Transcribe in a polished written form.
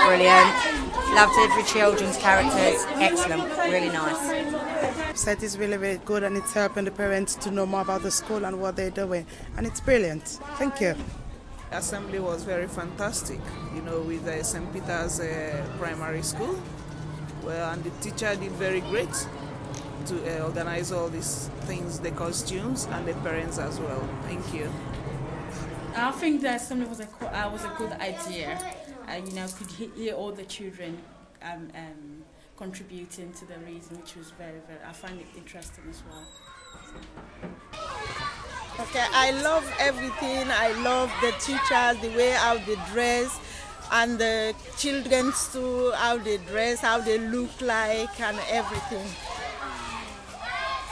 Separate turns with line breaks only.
brilliant. Loved every children's characters, excellent, really nice.
Set is really, really good, and it's helping the parents to know more about the school and what they're doing, and it's brilliant. Thank you.
Assembly was very fantastic, with the St. Peter's Primary School. Well, and the teacher did very great to organize all these things, the costumes, and the parents as well. Thank you.
I think the assembly was a good idea. Could hear all the children contributing to the reason, which was very, very. I find it interesting as well.
Okay, I love everything. I love the teachers, the way how they dress, and the children too, how they dress, how they look like, and everything.